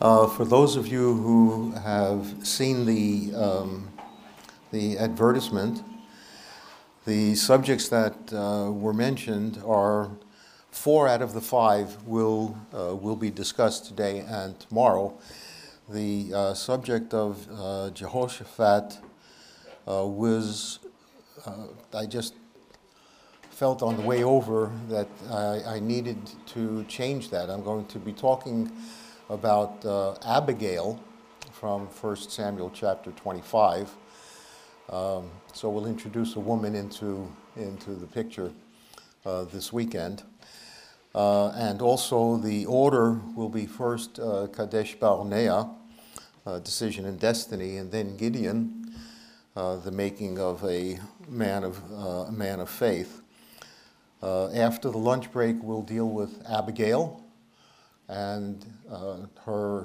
For those of you who have seen the advertisement, the subjects that were mentioned are 4 out of the 5 will be discussed today and tomorrow. The subject of Jehoshaphat was, I just felt on the way over that I needed to change that. I'm going to be talking about Abigail from 1 Samuel chapter 25. So we'll introduce a woman into the picture this weekend. And also the order will be first Kadesh Barnea, Decision and Destiny, and then Gideon, the making of a man of faith. After the lunch break, we'll deal with Abigail and her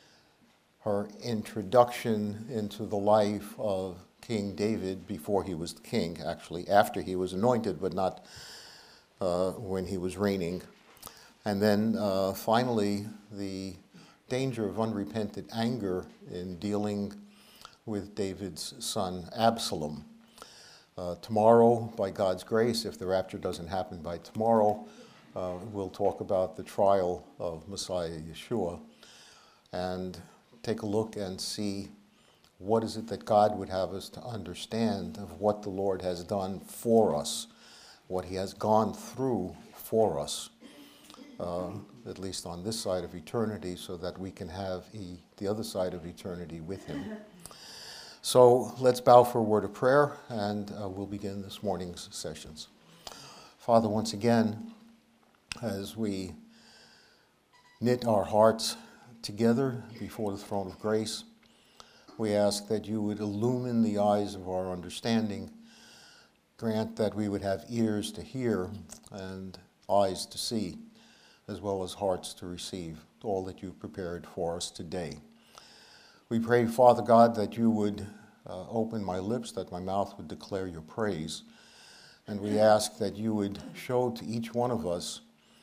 introduction into the life of King David before he was king, actually after he was anointed, but not when he was reigning. And then finally, the danger of unrepentant anger in dealing with David's son Absalom. Tomorrow, by God's grace, if the rapture doesn't happen by tomorrow, we'll talk about the trial of Messiah Yeshua and take a look and see what is it that God would have us to understand of what the Lord has done for us, what he has gone through for us, at least on this side of eternity, so that we can have the other side of eternity with him. So let's bow for a word of prayer, and we'll begin this morning's sessions. Father, once again, as we knit our hearts together before the throne of grace, we ask that you would illumine the eyes of our understanding, grant that we would have ears to hear and eyes to see, as well as hearts to receive all that you've prepared for us today. We pray, Father God, that you would open my lips, that my mouth would declare your praise. And we ask that you would show to each one of us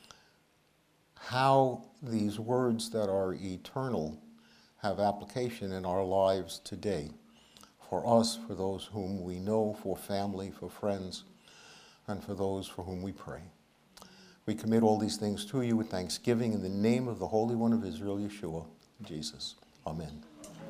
how these words that are eternal have application in our lives today. For us, for those whom we know, for family, for friends, and for those for whom we pray. We commit all these things to you with thanksgiving in the name of the Holy One of Israel, Yeshua, Jesus. Amen.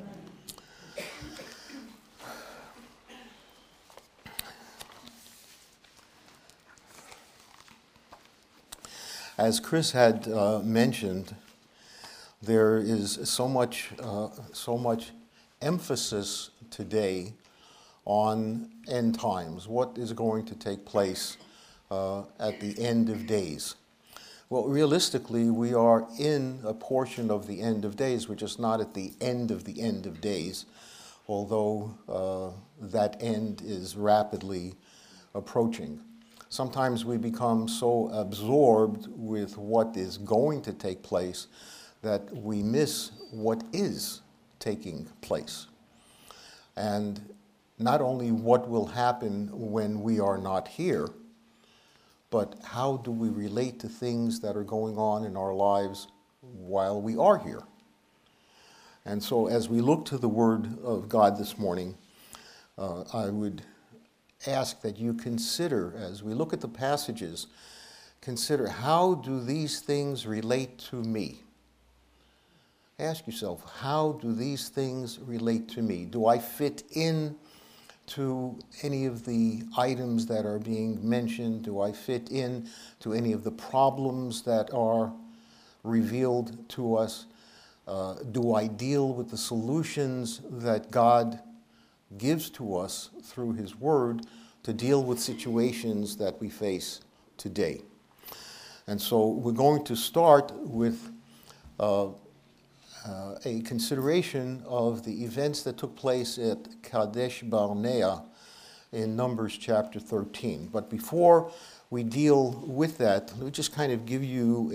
As Chris had mentioned, there is so much emphasis today on end times. What is going to take place at the end of days? Well, realistically, we are in a portion of the end of days. We're just not at the end of days, although that end is rapidly approaching. Sometimes we become so absorbed with what is going to take place that we miss what is taking place. And not only what will happen when we are not here, but how do we relate to things that are going on in our lives while we are here? And so as we look to the Word of God this morning, I would ask that you consider, as we look at the passages, consider how do these things relate to me? Ask yourself, how do these things relate to me? Do I fit in to any of the items that are being mentioned? Do I fit in to any of the problems that are revealed to us? Do I deal with the solutions that God gives to us through his word to deal with situations that we face today? And so we're going to start with a consideration of the events that took place at Kadesh Barnea in Numbers chapter 13. But before we deal with that, let me just kind of give you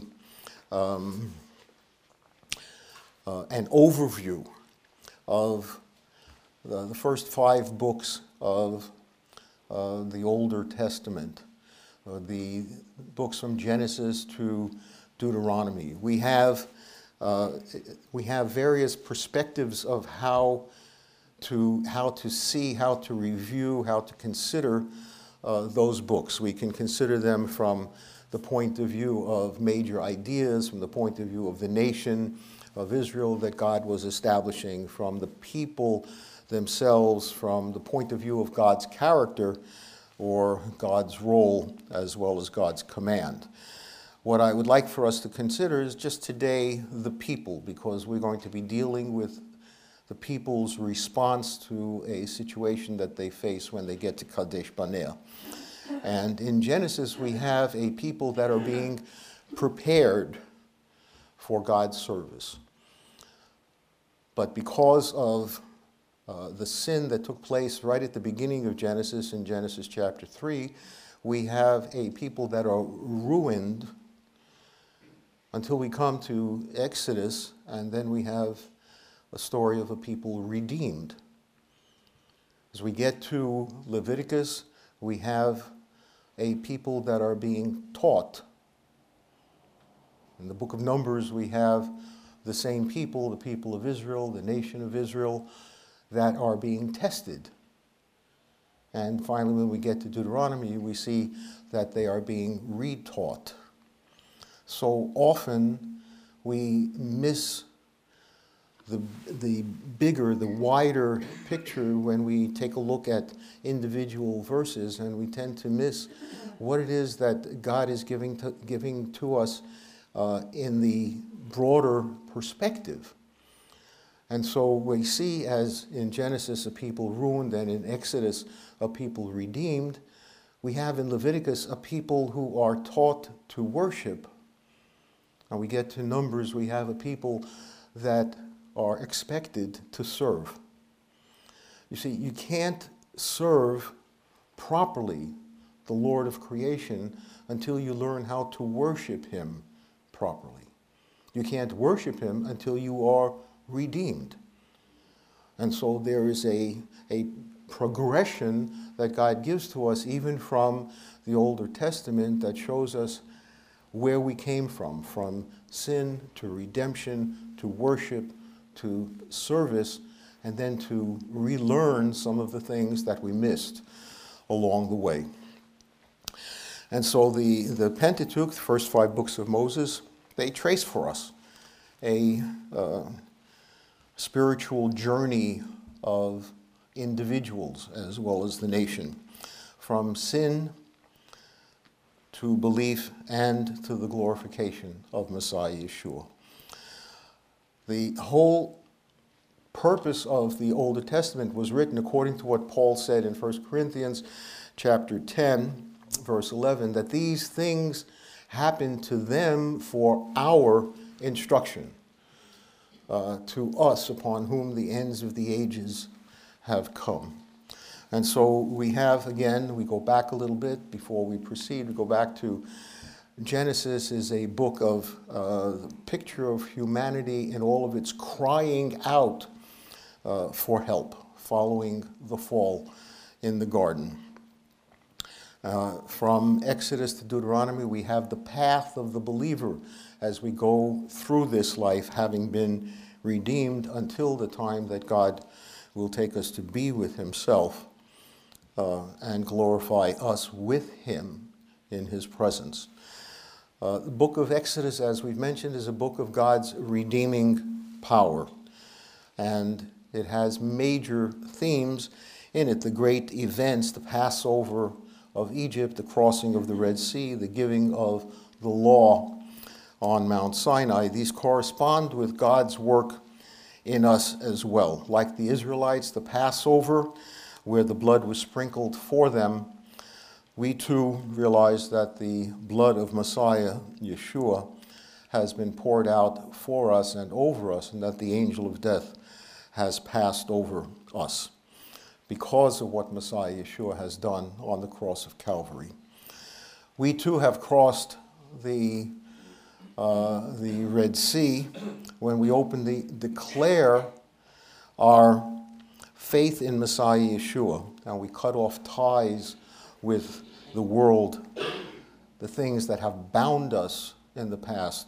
an overview of the first 5 books of the Older Testament, the books from Genesis to Deuteronomy. We have we have various perspectives of how to see, how to review, how to consider those books. We can consider them from the point of view of major ideas, from the point of view of the nation of Israel that God was establishing, from the people themselves, from the point of view of God's character or God's role as well as God's command. What I would like for us to consider is just today the people, because we're going to be dealing with the people's response to a situation that they face when they get to Kadesh Barnea. And in Genesis, we have a people that are being prepared for God's service. But because of the sin that took place right at the beginning of Genesis, in Genesis chapter 3, we have a people that are ruined until we come to Exodus, and then we have a story of a people redeemed. As we get to Leviticus, we have a people that are being taught. In the book of Numbers, we have the same people, the people of Israel, the nation of Israel, that are being tested. And finally, when we get to Deuteronomy, we see that they are being retaught. So often we miss the bigger, the wider picture when we take a look at individual verses, and we tend to miss what it is that God is giving to us in the broader perspective. And so we see, as in Genesis, a people ruined, and in Exodus, a people redeemed. We have in Leviticus a people who are taught to worship. And we get to Numbers, we have a people that are expected to serve. You see, you can't serve properly the Lord of creation until you learn how to worship him properly. You can't worship him until you are redeemed. And so there is a progression that God gives to us even from the Older Testament that shows us where we came from sin to redemption, to worship, to service, and then to relearn some of the things that we missed along the way. And so the Pentateuch, the first 5 books of Moses, they trace for us a spiritual journey of individuals as well as the nation, from sin to belief and to the glorification of Messiah Yeshua. The whole purpose of the Older Testament was written according to what Paul said in 1 Corinthians chapter 10, verse 11, that these things happened to them for our instruction, to us upon whom the ends of the ages have come. And so we have, again, we go back a little bit before we proceed. We go back to Genesis is a book of the picture of humanity in all of its crying out for help following the fall in the garden. From Exodus to Deuteronomy, we have the path of the believer as we go through this life, having been redeemed until the time that God will take us to be with himself and glorify us with him in his presence. The book of Exodus, as we've mentioned, is a book of God's redeeming power. And it has major themes in it: the great events, the Passover of Egypt, the crossing of the Red Sea, the giving of the law on Mount Sinai. These correspond with God's work in us as well. Like the Israelites, the Passover, where the blood was sprinkled for them, we too realize that the blood of Messiah, Yeshua, has been poured out for us and over us, and that the angel of death has passed over us because of what Messiah Yeshua has done on the cross of Calvary. We too have crossed the Red Sea when we openly declare our faith in Messiah Yeshua, and we cut off ties with the world, the things that have bound us in the past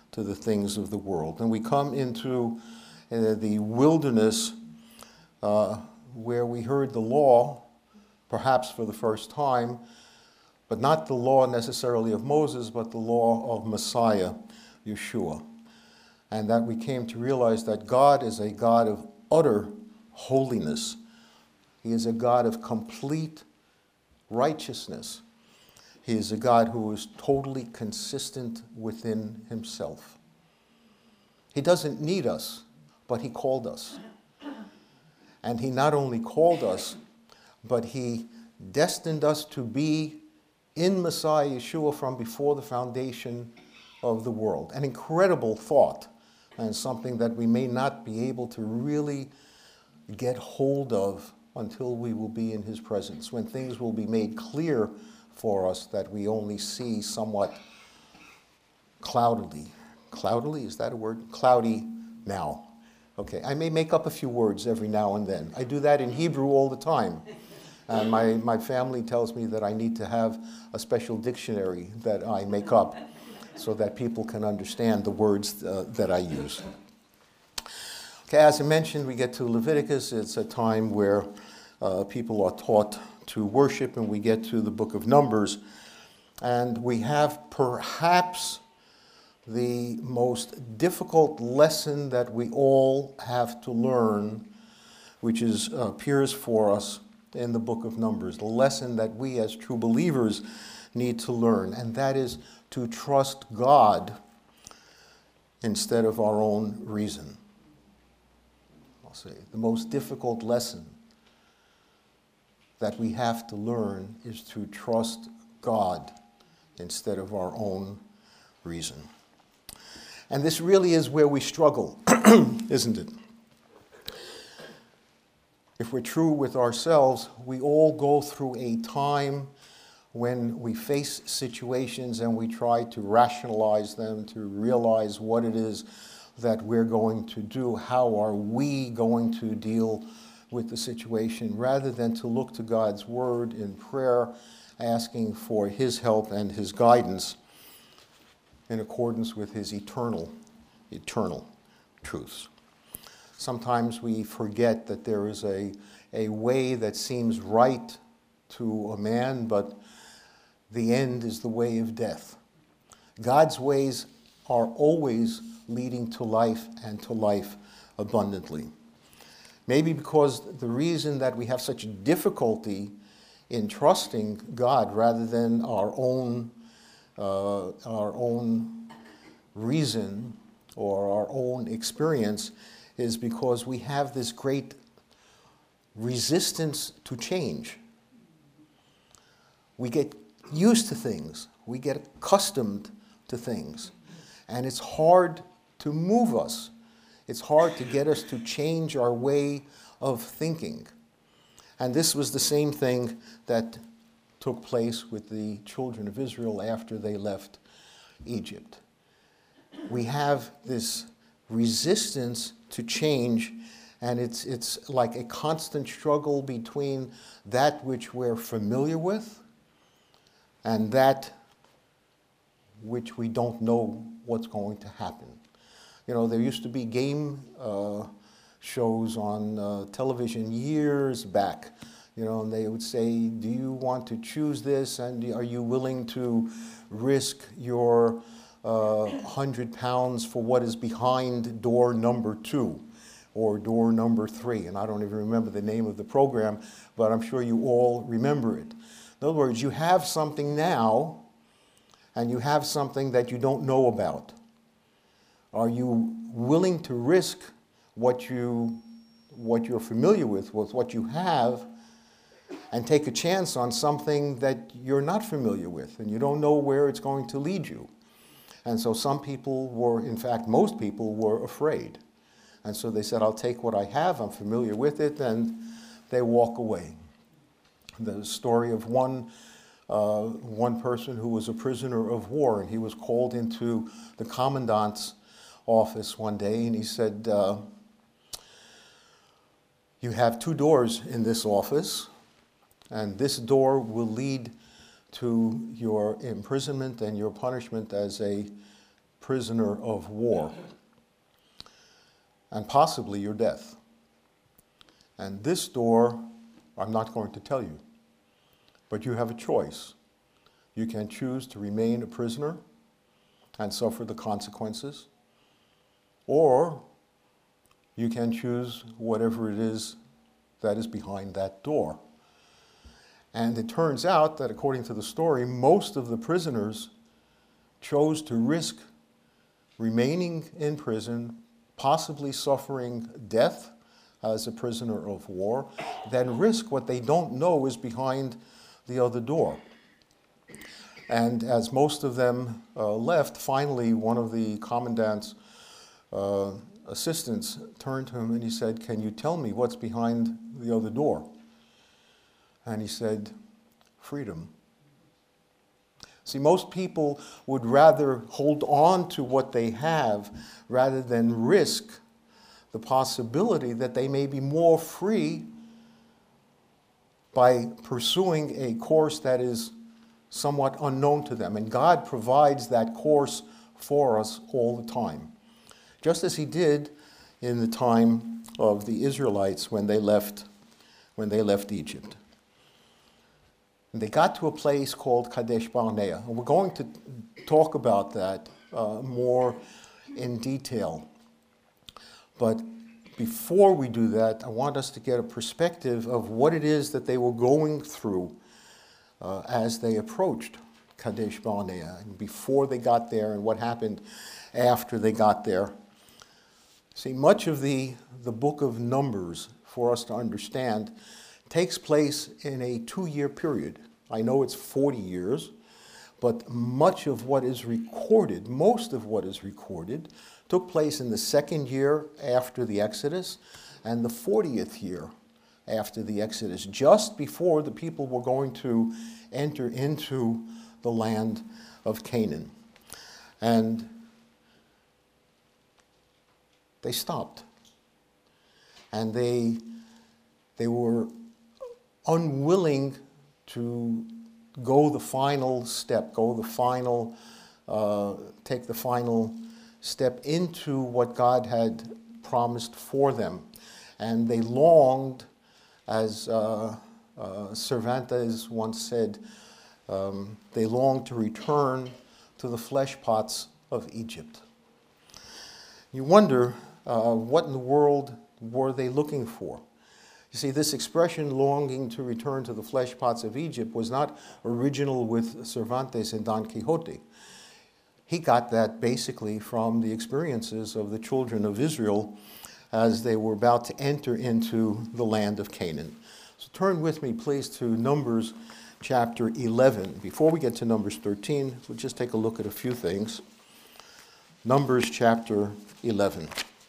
to the things of the world. And we come into the wilderness where we heard the law, perhaps for the first time, but not the law necessarily of Moses, but the law of Messiah, Yeshua. And that we came to realize that God is a God of utter holiness. He is a God of complete righteousness. He is a God who is totally consistent within himself. He doesn't need us, but he called us. And he not only called us, but he destined us to be in Messiah Yeshua from before the foundation of the world. An incredible thought, and something that we may not be able to really get hold of until we will be in his presence, when things will be made clear for us that we only see somewhat cloudily. Cloudily, is that a word? Cloudy now. Okay, I may make up a few words every now and then. I do that in Hebrew all the time. And my family tells me that I need to have a special dictionary that I make up so that people can understand the words that I use. Okay, as I mentioned, we get to Leviticus. It's a time where people are taught to worship, and we get to the book of Numbers. And we have perhaps the most difficult lesson that we all have to learn, which appears for us in the book of Numbers, the lesson that we as true believers need to learn, and that is to trust God instead of our own reason. I'll say the most difficult lesson that we have to learn is to trust God instead of our own reason. And this really is where we struggle, isn't it? If we're true with ourselves, we all go through a time when we face situations and we try to rationalize them, to realize what it is that we're going to do. How are we going to deal with the situation, rather than to look to God's word in prayer, asking for his help and his guidance in accordance with his eternal truths. Sometimes we forget that there is a way that seems right to a man, but the end is the way of death. God's ways are always leading to life, and to life abundantly. Maybe because the reason that we have such difficulty in trusting God rather than our own reason or our own experience is because we have this great resistance to change. We get used to things. We get accustomed to things. And it's hard to move us. It's hard to get us to change our way of thinking. And this was the same thing that took place with the children of Israel after they left Egypt. We have this resistance to change, and it's like a constant struggle between that which we're familiar with and that which we don't know what's going to happen. You know, there used to be game shows on television years back, you know, and they would say, do you want to choose this, and are you willing to risk your 100 pounds for what is behind door number 2 or door number 3? And I don't even remember the name of the program, but I'm sure you all remember it. In other words, you have something now, and you have something that you don't know about. Are you willing to risk what you're familiar with what you have, and take a chance on something that you're not familiar with, and you don't know where it's going to lead you? And so some people were, in fact, most people were afraid. And so they said, I'll take what I have, I'm familiar with it, and they walk away. The story of one person who was a prisoner of war, and he was called into the commandant's office one day, and he said, you have 2 doors in this office, and this door will lead to your imprisonment and your punishment as a prisoner of war, and possibly your death. And this door, I'm not going to tell you, but you have a choice. You can choose to remain a prisoner and suffer the consequences, or you can choose whatever it is that is behind that door. And it turns out that, according to the story, most of the prisoners chose to risk remaining in prison, possibly suffering death as a prisoner of war, than risk what they don't know is behind the other door. And as most of them left, finally one of the commandant's assistants turned to him and he said, "Can you tell me what's behind the other door?" And he said, "Freedom." See, most people would rather hold on to what they have rather than risk the possibility that they may be more free by pursuing a course that is somewhat unknown to them. And God provides that course for us all the time, just as he did in the time of the Israelites when they left Egypt. And they got to a place called Kadesh Barnea. And we're going to talk about that more in detail. But before we do that, I want us to get a perspective of what it is that they were going through as they approached Kadesh Barnea, and before they got there, and what happened after they got there. See, much of the book of Numbers, for us to understand, takes place in a 2-year period. I know it's 40 years, but much of what is recorded, most of what is recorded, took place in the 2nd year after the Exodus and the 40th year after the Exodus, just before the people were going to enter into the land of Canaan. And they stopped. And they were unwilling to go the final step, take the final step into what God had promised for them. And they longed, as Cervantes once said, they longed to return to the flesh pots of Egypt. You wonder, what in the world were they looking for? You see, this expression, longing to return to the flesh pots of Egypt, was not original with Cervantes and Don Quixote. He got that basically from the experiences of the children of Israel as they were about to enter into the land of Canaan. So turn with me, please, to Numbers chapter 11. Before we get to Numbers 13, we'll just take a look at a few things. Numbers chapter 11.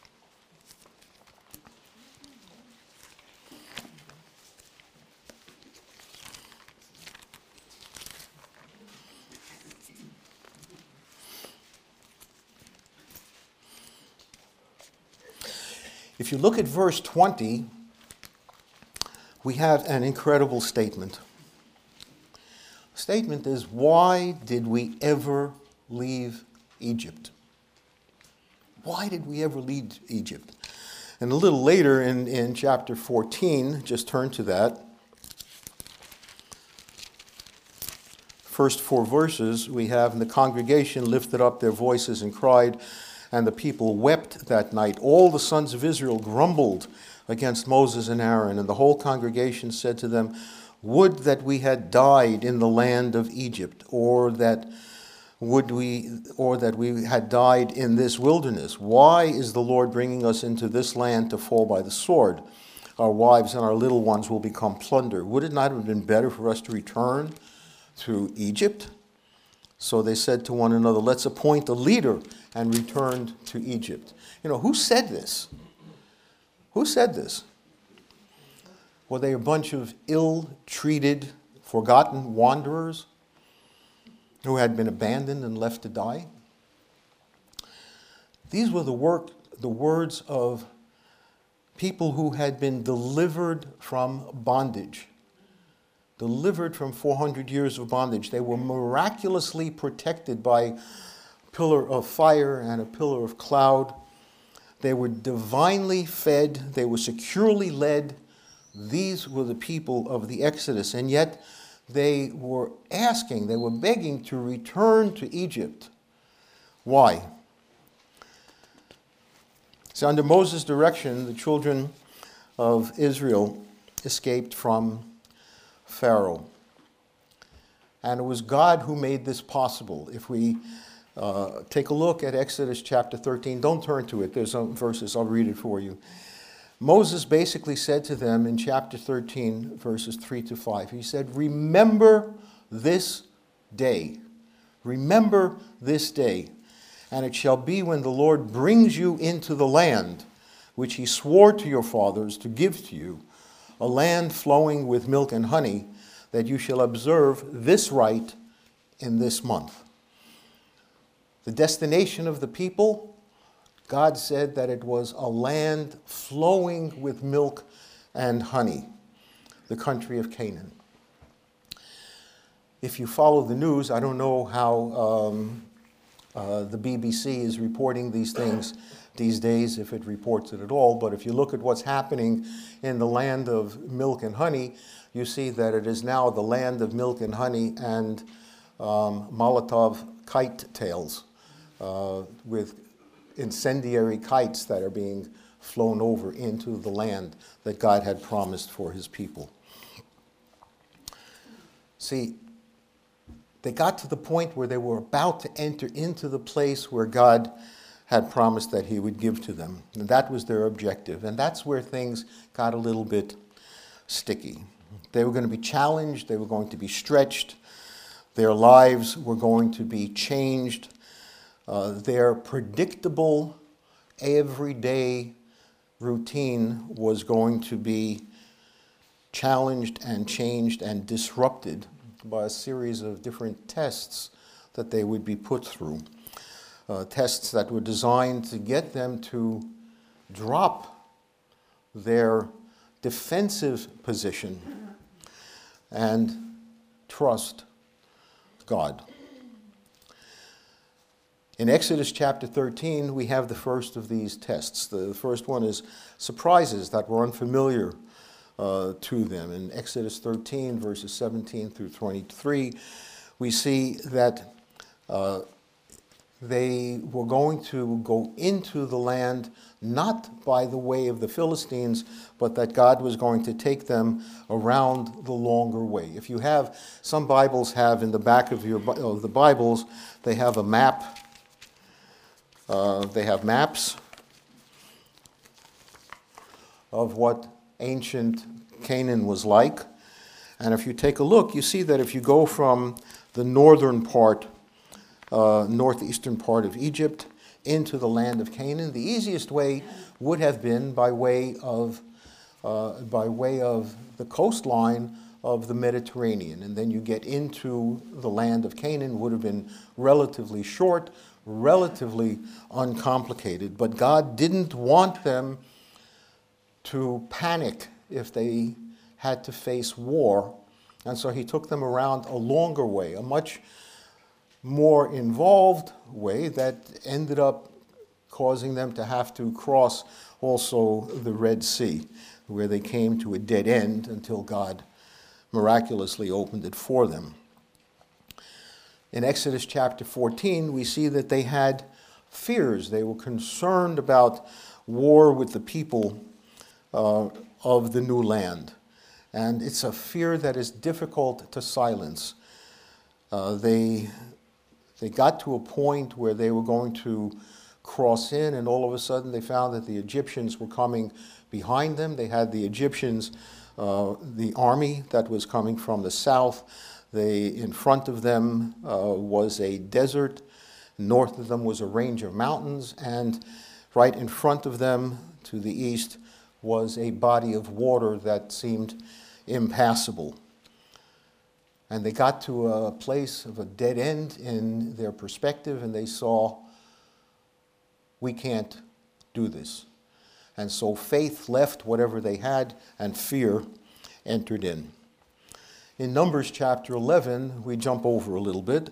If you look at verse 20, we have an incredible statement. The statement is, why did we ever leave Egypt? Why did we ever leave Egypt? And a little later in chapter 14, just turn to that. First 4 verses, we have, and the congregation lifted up their voices and cried, and the people wept that night. All the sons of Israel grumbled against Moses and Aaron, and the whole congregation said to them, "Would that we had died in the land of Egypt, or that we had died in this wilderness. Why is the Lord bringing us into this land to fall by the sword? Our wives and our little ones will become plunder. Would it not have been better for us to return to Egypt?" So they said to one another, "Let's appoint a leader," and returned to Egypt. You know, who said this? Who said this? Were they a bunch of ill-treated, forgotten wanderers who had been abandoned and left to die? These were the words of people who had been delivered from bondage, delivered from 400 years of bondage. They were miraculously protected by pillar of fire and a pillar of cloud. They were divinely fed. They were securely led. These were the people of the Exodus. And yet they were begging to return to Egypt. Why? So under Moses' direction, the children of Israel escaped from Pharaoh. And it was God who made this possible. If we take a look at Exodus chapter 13, don't turn to it. There's some verses, I'll read it for you. Moses basically said to them in chapter 13, verses 3 to 5, he said, remember this day. Remember this day. And it shall be when the Lord brings you into the land which he swore to your fathers to give to you, a land flowing with milk and honey, that you shall observe this rite in this month. The destination of the people, God said that it was a land flowing with milk and honey, the country of Canaan. If you follow the news, I don't know how the BBC is reporting these things these days, if it reports it at all, but if you look at what's happening in the land of milk and honey, you see that it is now the land of milk and honey and Molotov kite tails with incendiary kites that are being flown over into the land that God had promised for his people. See, they got to the point where they were about to enter into the place where God had promised that he would give to them. And that was their objective. And that's where things got a little bit sticky. They were going to be challenged. They were going to be stretched. Their lives were going to be changed. Their predictable, everyday routine was going to be challenged and changed and disrupted by a series of different tests that they would be put through. Tests that were designed to get them to drop their defensive position and trust God. In Exodus chapter 13, we have the first of these tests. The first one is surprises that were unfamiliar to them. In Exodus 13, verses 17 through 23, we see that they were going to go into the land not by the way of the Philistines, but that God was going to take them around the longer way. If you have, some Bibles have in the back of the Bibles, they have a map. They have maps of what ancient Canaan was like. And if you take a look, you see that if you go from the northern part, northeastern part of Egypt into the land of Canaan, the easiest way would have been by way of the coastline of the Mediterranean. And then you get into the land of Canaan, would have been relatively short, relatively uncomplicated. But God didn't want them to panic if they had to face war. And so he took them around a longer way, a much more involved way that ended up causing them to have to cross also the Red Sea, where they came to a dead end until God miraculously opened it for them. In Exodus chapter 14, we see that they had fears. They were concerned about war with the people of the new land. And it's a fear that is difficult to silence. They got to a point where they were going to cross in, and all of a sudden they found that the Egyptians were coming behind them. They had the Egyptians, the army that was coming from the south. In front of them was a desert. North of them was a range of mountains, and right in front of them to the east was a body of water that seemed impassable. And they got to a place of a dead end in their perspective, and they saw, we can't do this. And so faith left whatever they had, and fear entered in. In Numbers chapter 11, we jump over a little bit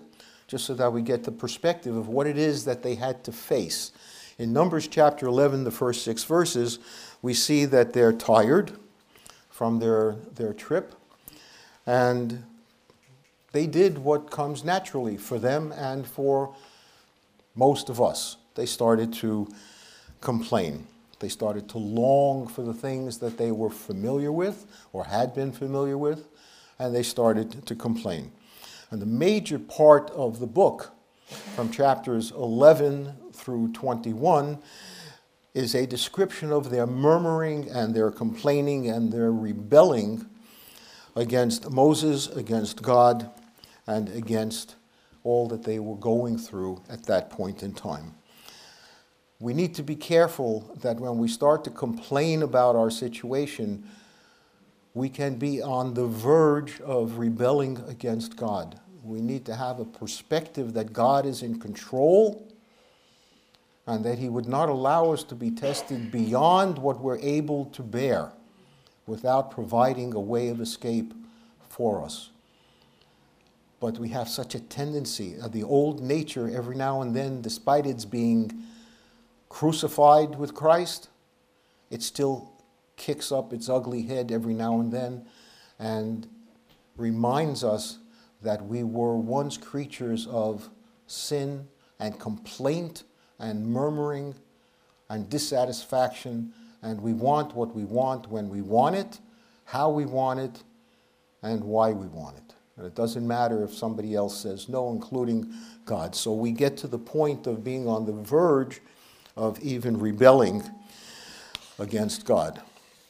just so that we get the perspective of what it is that they had to face. In Numbers chapter 11, the first 6 verses, we see that they're tired from their trip, and they did what comes naturally for them and for most of us. They started to complain. They started to long for the things that they were familiar with or had been familiar with, and they started to complain. And the major part of the book, from chapters 11 through 21, is a description of their murmuring and their complaining and their rebelling against Moses, against God, and against all that they were going through at that point in time. We need to be careful that when we start to complain about our situation, we can be on the verge of rebelling against God. We need to have a perspective that God is in control and that He would not allow us to be tested beyond what we're able to bear without providing a way of escape for us. But we have such a tendency, the old nature every now and then, despite its being crucified with Christ, it still kicks up its ugly head every now and then and reminds us that we were once creatures of sin and complaint and murmuring and dissatisfaction, and we want what we want when we want it, how we want it, and why we want it. And it doesn't matter if somebody else says no, including God. So we get to the point of being on the verge of even rebelling against God.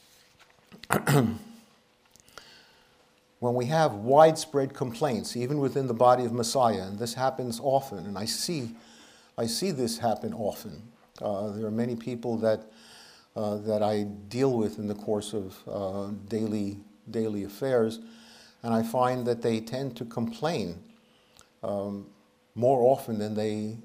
When we have widespread complaints, even within the body of Messiah, and this happens often, and I see this happen often. There are many people that I deal with in the course of daily affairs, and I find that they tend to complain more often than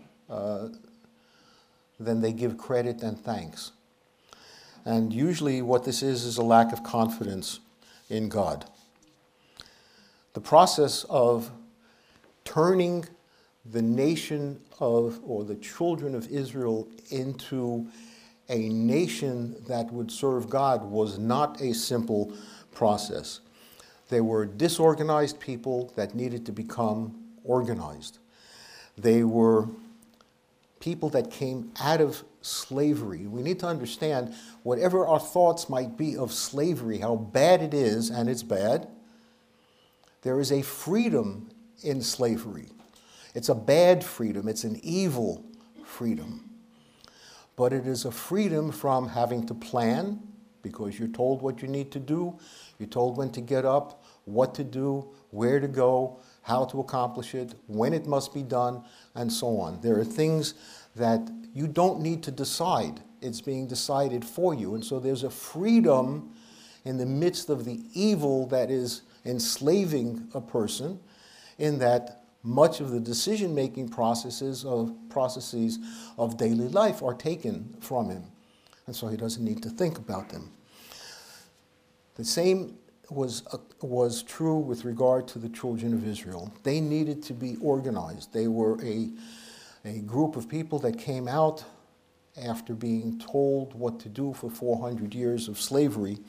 they give credit and thanks. And usually what this is a lack of confidence in God. The process of turning the nation of, or the children of Israel, into a nation that would serve God was not a simple process. They were disorganized people that needed to become organized. They were people that came out of slavery. We need to understand, whatever our thoughts might be of slavery, how bad it is, and it's bad, there is a freedom in slavery. It's a bad freedom. It's an evil freedom. But it is a freedom from having to plan, because you're told what you need to do. You're told when to get up, what to do, where to go, how to accomplish it, when it must be done, and so on. There are things that you don't need to decide. It's being decided for you. And so there's a freedom in the midst of the evil that is enslaving a person, in that much of the decision-making processes of daily life are taken from him. And so he doesn't need to think about them. The same was true with regard to the children of Israel. They needed to be organized. They were a group of people that came out after being told what to do for 400 years of slavery.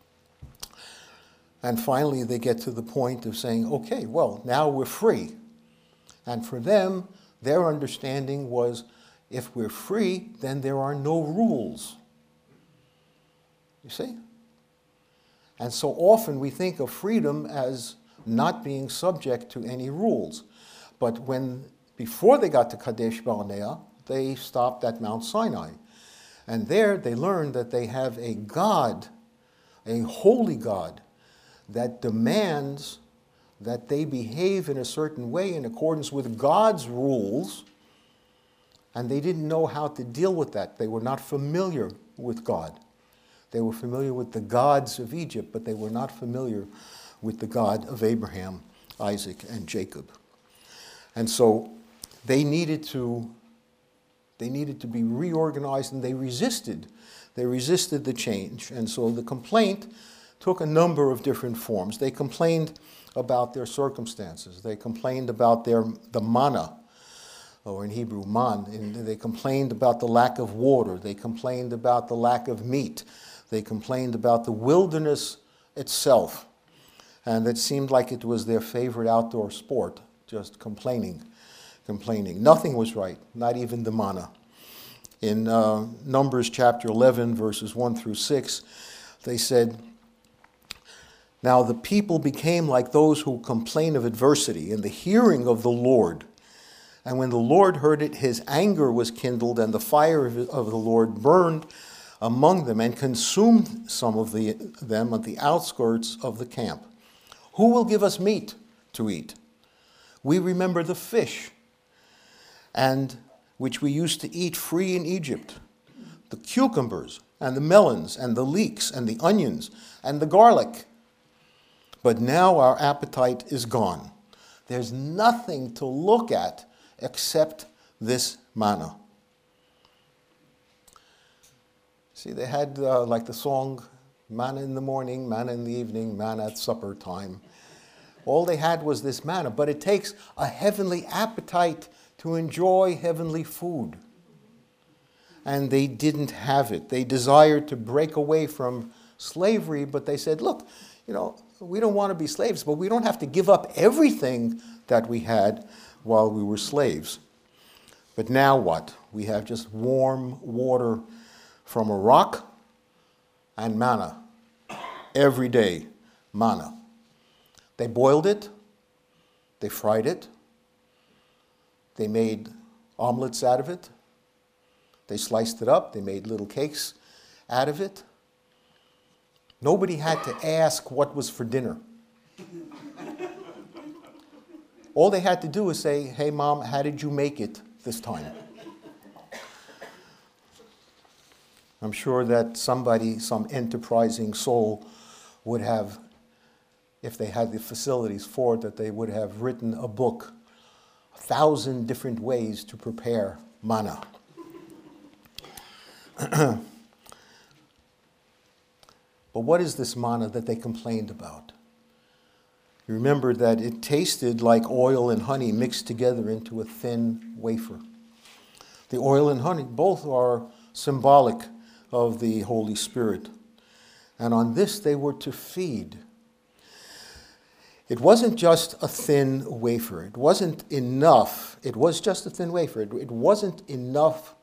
And finally, they get to the point of saying, okay, well, now we're free. And for them, their understanding was, if we're free, then there are no rules. You see? And so often we think of freedom as not being subject to any rules. But before they got to Kadesh Barnea, they stopped at Mount Sinai. And there they learned that they have a God, a holy God, that demands that they behave in a certain way in accordance with God's rules, and they didn't know how to deal with that. They were not familiar with God. They were familiar with the gods of Egypt, but they were not familiar with the God of Abraham, Isaac, and Jacob. And so they needed to be reorganized, and they resisted. They resisted the change. And so the complaint took a number of different forms. They complained about their circumstances. They complained about the manna or in Hebrew, man. And they complained about the lack of water. They complained about the lack of meat. They complained about the wilderness itself. And it seemed like it was their favorite outdoor sport, just complaining. Nothing was right, not even the manna. In Numbers chapter 11, verses 1 through 6, they said, "Now the people became like those who complain of adversity in the hearing of the Lord. And when the Lord heard it, his anger was kindled, and the fire of the Lord burned among them and consumed some of them at the outskirts of the camp. Who will give us meat to eat? We remember the fish, and which we used to eat free in Egypt, the cucumbers and the melons and the leeks and the onions and the garlic. But now our appetite is gone. There's nothing to look at except this manna." See, they had like the song, manna in the morning, manna in the evening, manna at supper time. All they had was this manna, but it takes a heavenly appetite to enjoy heavenly food. And they didn't have it. They desired to break away from slavery, but they said, look, we don't want to be slaves, but we don't have to give up everything that we had while we were slaves. But now what? We have just warm water from a rock and manna. Every day, manna. They boiled it. They fried it. They made omelets out of it. They sliced it up. They made little cakes out of it. Nobody had to ask what was for dinner. All they had to do was say, "Hey, Mom, how did you make it this time?" I'm sure that somebody, some enterprising soul would have, if they had the facilities for it, that they would have written a book, 1,000 different ways to prepare manna. But what is this manna that they complained about? You remember that it tasted like oil and honey mixed together into a thin wafer. The oil and honey, both are symbolic of the Holy Spirit. And on this they were to feed. It wasn't just a thin wafer. It wasn't enough. It was just a thin wafer. It wasn't enough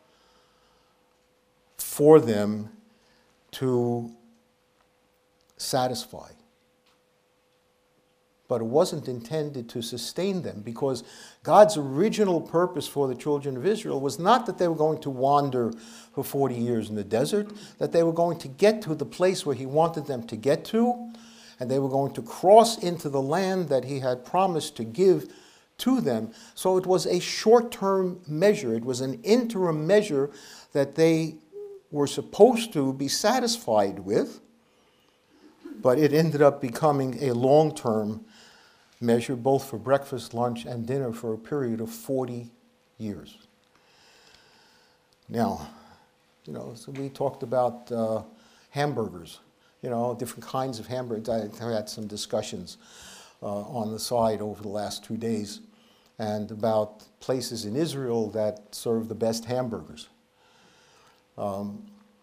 for them to satisfy. But it wasn't intended to sustain them, because God's original purpose for the children of Israel was not that they were going to wander for 40 years in the desert, that they were going to get to the place where he wanted them to get to, and they were going to cross into the land that he had promised to give to them. So it was a short-term measure. It was an interim measure that they were supposed to be satisfied with, but it ended up becoming a long-term measure, both for breakfast, lunch, and dinner for a period of 40 years. Now, so we talked about hamburgers, different kinds of hamburgers. I had some discussions on the side over the last 2 days, and about places in Israel that serve the best hamburgers. No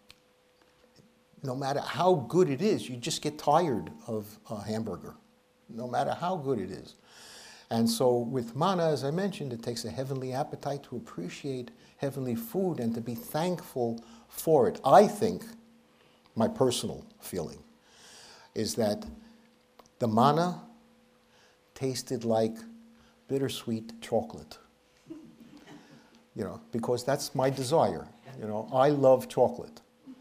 matter how good it is, you just get tired of a hamburger, no matter how good it is. And so with manna, as I mentioned, it takes a heavenly appetite to appreciate heavenly food and to be thankful for it. I think, my personal feeling, is that the manna tasted like bittersweet chocolate. Because that's my desire. I love chocolate.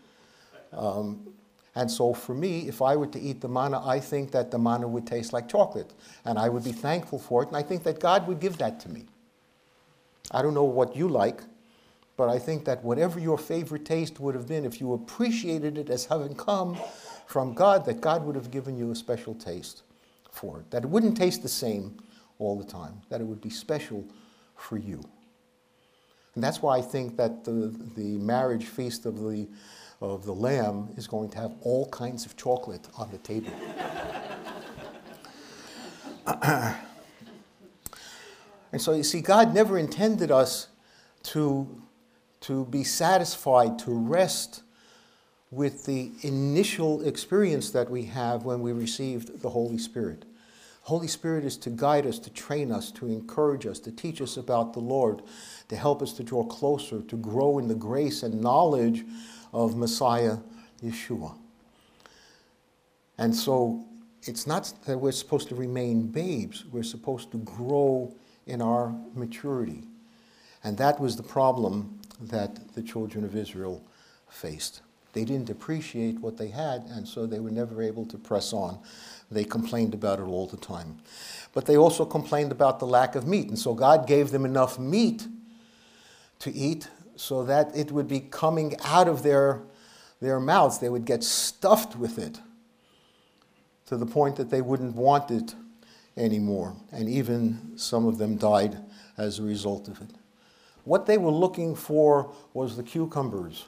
And so for me, if I were to eat the manna, I think that the manna would taste like chocolate. And I would be thankful for it. And I think that God would give that to me. I don't know what you like, but I think that whatever your favorite taste would have been, if you appreciated it as having come from God, that God would have given you a special taste for it. That it wouldn't taste the same all the time. That it would be special for you. And that's why I think that the marriage feast of the Lamb is going to have all kinds of chocolate on the table. And so you see, God never intended us to be satisfied, to rest with the initial experience that we have when we received the Holy Spirit. Holy Spirit is to guide us, to train us, to encourage us, to teach us about the Lord, to help us to draw closer, to grow in the grace and knowledge of Messiah Yeshua. And so it's not that we're supposed to remain babes. We're supposed to grow in our maturity. And that was the problem that the children of Israel faced. They didn't appreciate what they had, and so they were never able to press on. They complained about it all the time. But they also complained about the lack of meat. And so God gave them enough meat to eat so that it would be coming out of their mouths. They would get stuffed with it to the point that they wouldn't want it anymore. And even some of them died as a result of it. What they were looking for was the cucumbers,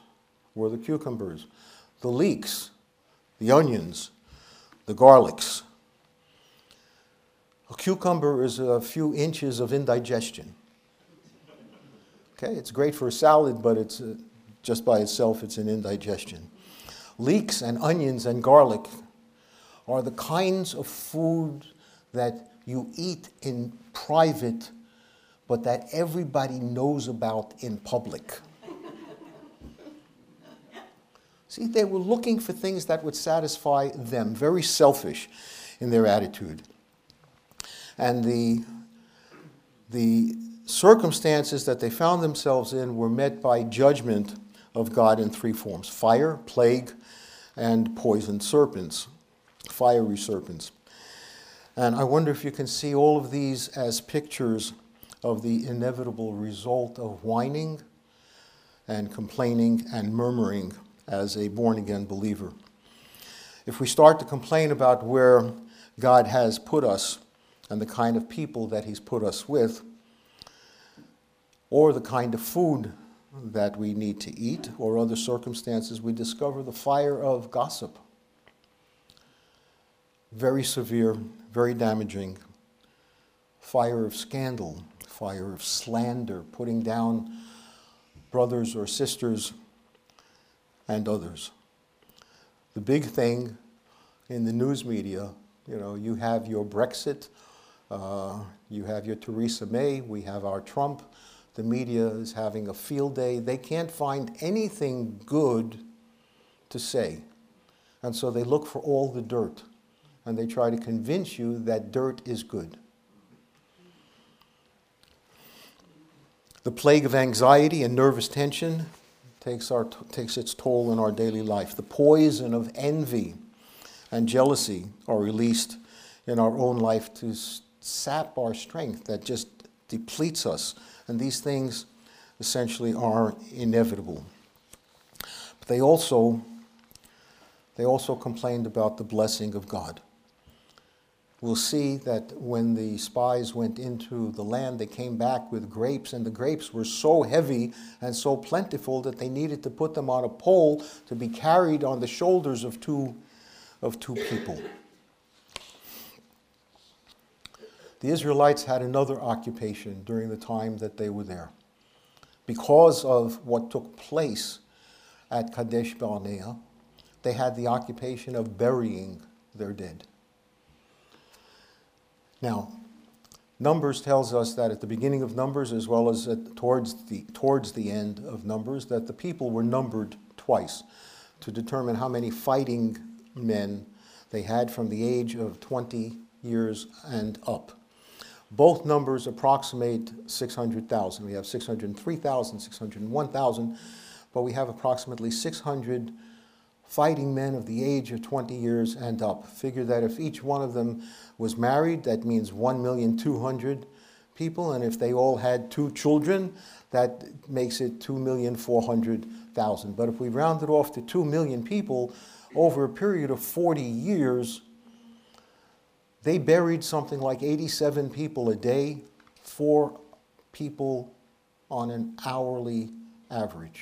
the leeks, the onions, the garlics. A cucumber is a few inches of indigestion. Okay, it's great for a salad, but it's just by itself, it's an indigestion. Leeks and onions and garlic are the kinds of food that you eat in private, but that everybody knows about in public. See, they were looking for things that would satisfy them, very selfish in their attitude. And the circumstances that they found themselves in were met by judgment of God in three forms: fire, plague, and poisoned serpents, fiery serpents. And I wonder if you can see all of these as pictures of the inevitable result of whining and complaining and murmuring as a born-again believer. If we start to complain about where God has put us and the kind of people that He's put us with, or the kind of food that we need to eat, or other circumstances, we discover the fire of gossip. Very severe, very damaging. Fire of scandal, fire of slander, putting down brothers or sisters and others. The big thing in the news media, you have your Brexit, you have your Theresa May, we have our Trump. The media is having a field day. They can't find anything good to say. And so they look for all the dirt. And they try to convince you that dirt is good. The plague of anxiety and nervous tension takes its toll in our daily life. The poison of envy and jealousy are released in our own life to sap our strength, that just depletes us. And these things essentially are inevitable. But they also complained about the blessing of God. We'll see that when the spies went into the land, they came back with grapes, and the grapes were so heavy and so plentiful that they needed to put them on a pole to be carried on the shoulders of two people. The Israelites had another occupation during the time that they were there. Because of what took place at Kadesh Barnea, they had the occupation of burying their dead. Now, Numbers tells us that at the beginning of Numbers, as well as towards the end of Numbers, that the people were numbered twice to determine how many fighting men they had from the age of 20 years and up. Both numbers approximate 600,000. We have 603,000, 601,000, but we have approximately 600 fighting men of the age of 20 years and up. Figure that if each one of them was married, that means 1,200,000 people, and if they all had 2 children, that makes it 2,400,000. But if we round it off to 2 million people, over a period of 40 years, they buried something like 87 people a day, 4 people on an hourly average.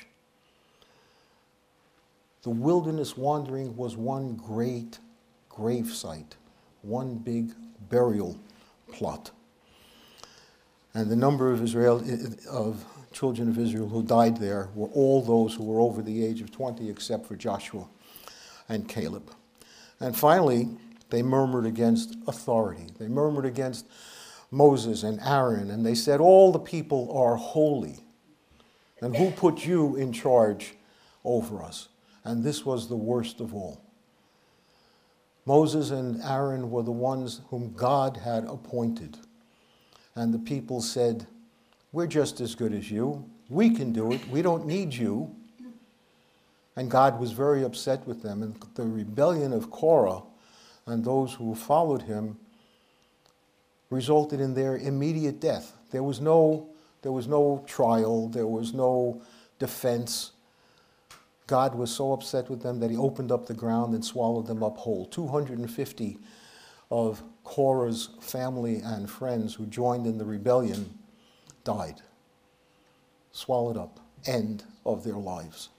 The wilderness wandering was one great grave site, one big burial plot. And the number of children of Israel who died there were all those who were over the age of 20, except for Joshua and Caleb. And finally, they murmured against authority. They murmured against Moses and Aaron, and they said, all the people are holy. And who put you in charge over us? And this was the worst of all. Moses and Aaron were the ones whom God had appointed. And the people said, we're just as good as you. We can do it. We don't need you. And God was very upset with them. And the rebellion of Korah and those who followed him resulted in their immediate death. There was no trial. There was no defense. God was so upset with them that he opened up the ground and swallowed them up whole. 250 of Korah's family and friends who joined in the rebellion died. Swallowed up. End of their lives.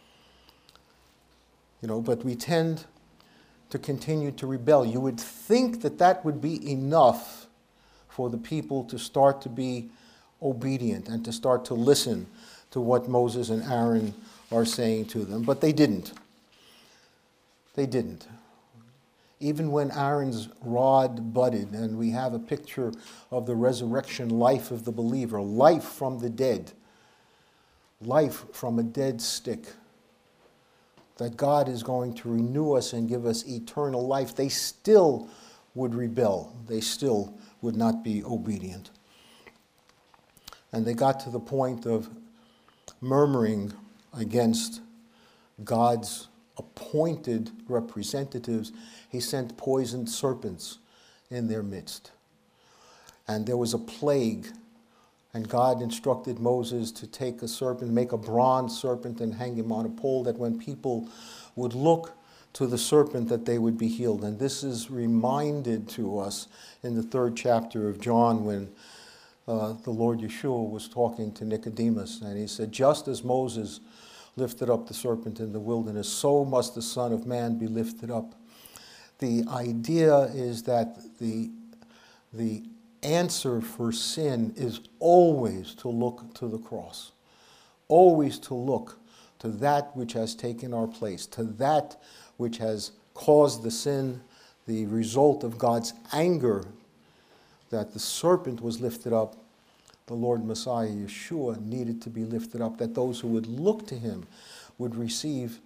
But we tend to continue to rebel. You would think that that would be enough for the people to start to be obedient and to start to listen to what Moses and Aaron are saying to them. But they didn't. They didn't. Even when Aaron's rod budded, and we have a picture of the resurrection life of the believer, life from the dead, life from a dead stick, that God is going to renew us and give us eternal life, they still would rebel. They still would not be obedient. And they got to the point of murmuring against God's appointed representatives. He sent poisoned serpents in their midst. And there was a plague. And God instructed Moses to take a serpent, make a bronze serpent, and hang him on a pole, that when people would look to the serpent, that they would be healed. And this is reminded to us in the 3rd chapter of John, when the Lord Yeshua was talking to Nicodemus. And he said, just as Moses lifted up the serpent in the wilderness, so must the Son of Man be lifted up. The idea is that the answer for sin is always to look to the cross, always to look to that which has taken our place, to that which has caused the sin, the result of God's anger, that the serpent was lifted up. The Lord Messiah, Yeshua, needed to be lifted up, that those who would look to him would receive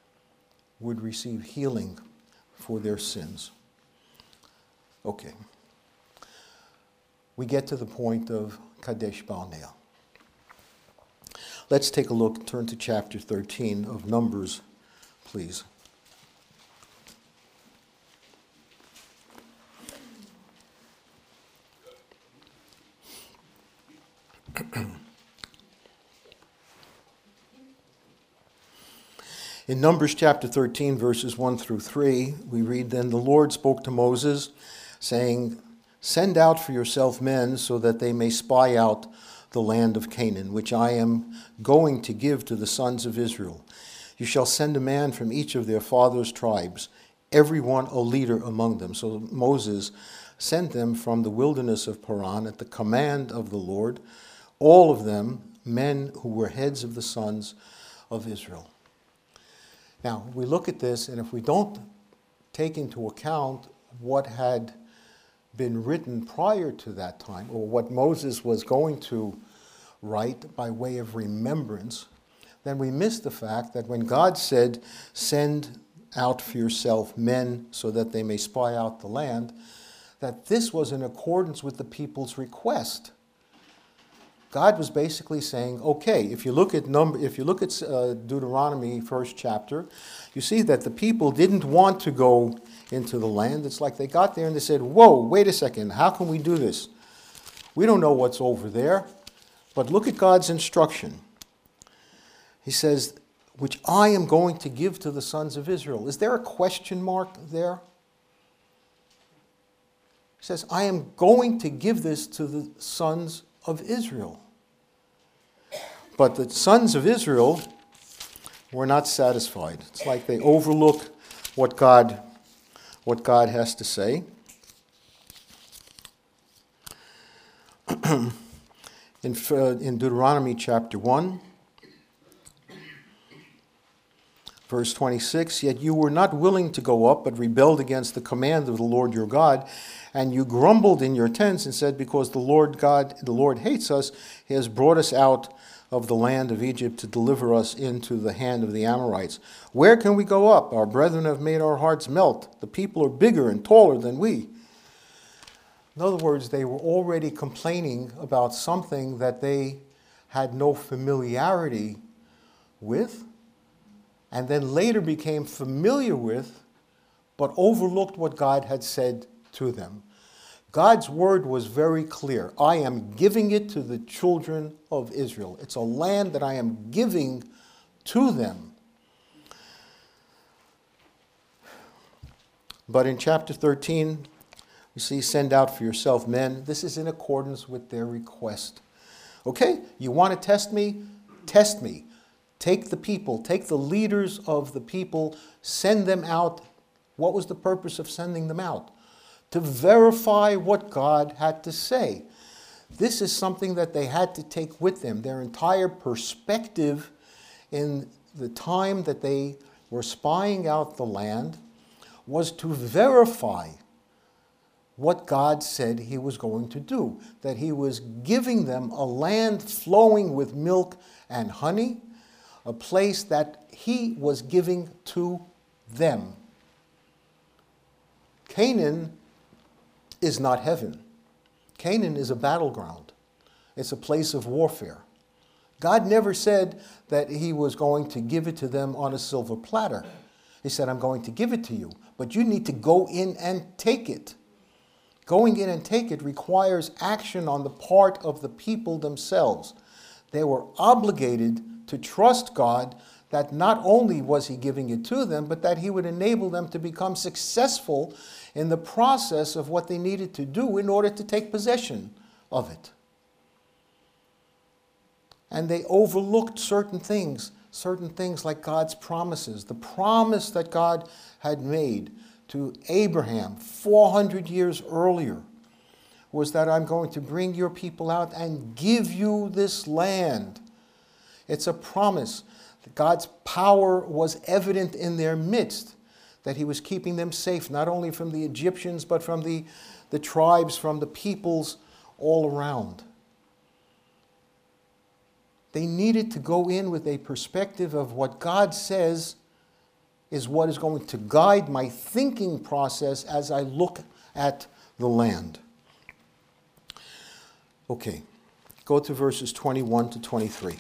healing for their sins. Okay. We get to the point of Kadesh Barnea. Let's take a look, turn to chapter 13 of Numbers, please. In Numbers chapter 13, verses 1 through 3, we read, Then the Lord spoke to Moses, saying, Send out for yourself men so that they may spy out the land of Canaan, which I am going to give to the sons of Israel. You shall send a man from each of their fathers' tribes, every one a leader among them. So Moses sent them from the wilderness of Paran at the command of the Lord, all of them men who were heads of the sons of Israel. Now, we look at this, and if we don't take into account what had been written prior to that time, or what Moses was going to write by way of remembrance, then we miss the fact that when God said, send out for yourself men so that they may spy out the land, that this was in accordance with the people's request. God was basically saying, okay, if you look at Deuteronomy, 1st chapter, you see that the people didn't want to go into the land. It's like they got there and they said, whoa, wait a second, how can we do this? We don't know what's over there. But look at God's instruction. He says, which I am going to give to the sons of Israel. Is there a question mark there? He says, I am going to give this to the sons of Israel. But the sons of Israel were not satisfied. It's like they overlook what God has to say. in Deuteronomy chapter 1, verse 26, "Yet you were not willing to go up, but rebelled against the command of the Lord your God, and you grumbled in your tents and said, because the Lord hates us, he has brought us out of the land of Egypt to deliver us into the hand of the Amorites. Where can we go up? Our brethren have made our hearts melt. The people are bigger and taller than we." In other words, they were already complaining about something that they had no familiarity with, and then later became familiar with, but overlooked what God had said to them. God's word was very clear. I am giving it to the children of Israel. It's a land that I am giving to them. But in chapter 13, we see, "Send out for yourself men." This is in accordance with their request. Okay, you want to test me? Test me. Take the people, take the leaders of the people, send them out. What was the purpose of sending them out? To verify what God had to say. This is something that they had to take with them. Their entire perspective in the time that they were spying out the land was to verify what God said he was going to do. That he was giving them a land flowing with milk and honey, a place that he was giving to them. Canaan is not heaven. Canaan is a battleground. It's a place of warfare. God never said that he was going to give it to them on a silver platter. He said, I'm going to give it to you, but you need to go in and take it. Going in and take it requires action on the part of the people themselves. They were obligated to trust God that not only was he giving it to them, but that he would enable them to become successful in the process of what they needed to do in order to take possession of it. And they overlooked certain things like God's promises. The promise that God had made to Abraham 400 years earlier was that I'm going to bring your people out and give you this land. It's a promise. God's power was evident in their midst, that he was keeping them safe, not only from the Egyptians, but from the tribes, from the peoples all around. They needed to go in with a perspective of what God says is what is going to guide my thinking process as I look at the land. Okay, go to verses 21 to 23.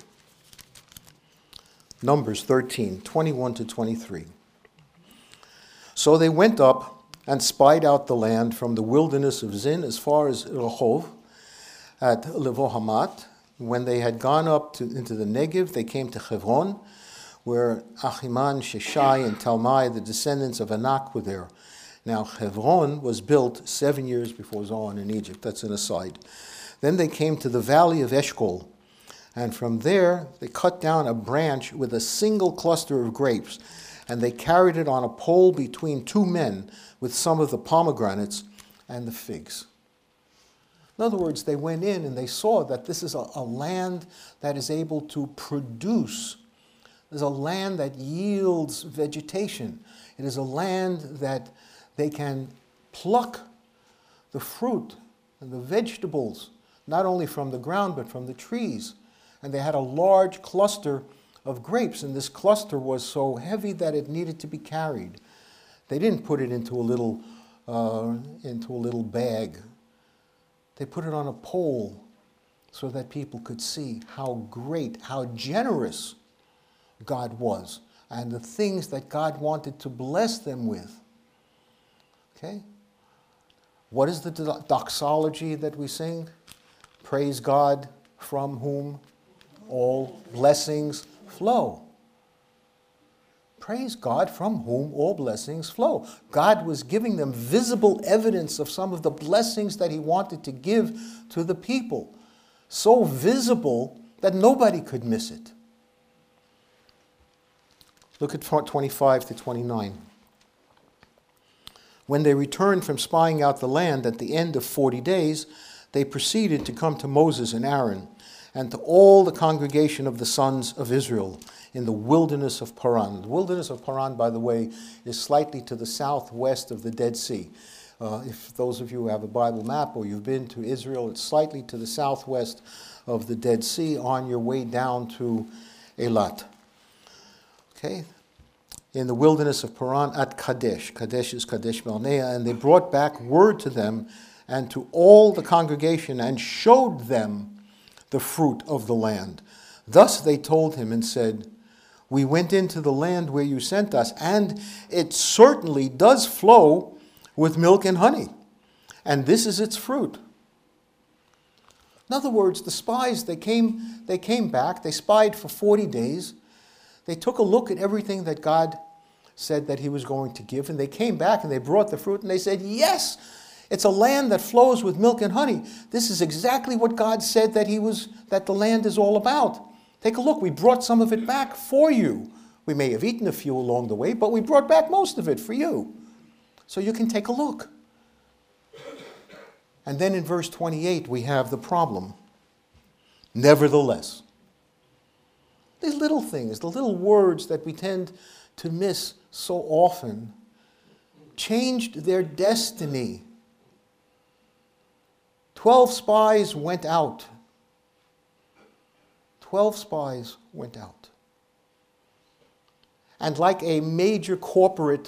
Numbers 13, 21 to 23. So they went up and spied out the land from the wilderness of Zin as far as Rehov at Levohamat. When they had gone up into the Negev, they came to Hebron, where Achiman, Sheshai, and Talmai, the descendants of Anak, were there. Now, Hebron was built 7 years before Zoan in Egypt. That's an aside. Then they came to the valley of Eshcol, and from there they cut down a branch with a single cluster of grapes, and they carried it on a pole between two men with some of the pomegranates and the figs. In other words, they went in and they saw that this is a land that is able to produce. It is a land that yields vegetation. It is a land that they can pluck the fruit and the vegetables, not only from the ground, but from the trees. And they had a large cluster of grapes, and this cluster was so heavy that it needed to be carried. They didn't put it into a little bag. They put it on a pole so that people could see how great, how generous God was, and the things that God wanted to bless them with. Okay? What is the doxology that we sing? Praise God, from whom all blessings flow. Praise God, from whom all blessings flow. God was giving them visible evidence of some of the blessings that he wanted to give to the people. So visible that nobody could miss it. Look at 25 to 29. When they returned from spying out the land at the end of 40 days, they proceeded to come to Moses and Aaron and to all the congregation of the sons of Israel in the wilderness of Paran. The wilderness of Paran, by the way, is slightly to the southwest of the Dead Sea. If those of you who have a Bible map or you've been to Israel, it's slightly to the southwest of the Dead Sea on your way down to Eilat. Okay? In the wilderness of Paran at Kadesh. Kadesh is Kadesh Barnea. And they brought back word to them and to all the congregation and showed them the fruit of the land. Thus they told him and said, we went into the land where you sent us, and it certainly does flow with milk and honey, and this is its fruit. In other words, the spies, they came back, they spied for 40 days, they took a look at everything that God said that he was going to give, and they came back and they brought the fruit and they said, yes, it's a land that flows with milk and honey. This is exactly what God said that the land is all about. Take a look, we brought some of it back for you. We may have eaten a few along the way, but we brought back most of it for you. So you can take a look. And then in verse 28, we have the problem. Nevertheless. These little things, the little words that we tend to miss so often, changed their destiny. 12 spies went out. 12 spies went out. And like a major corporate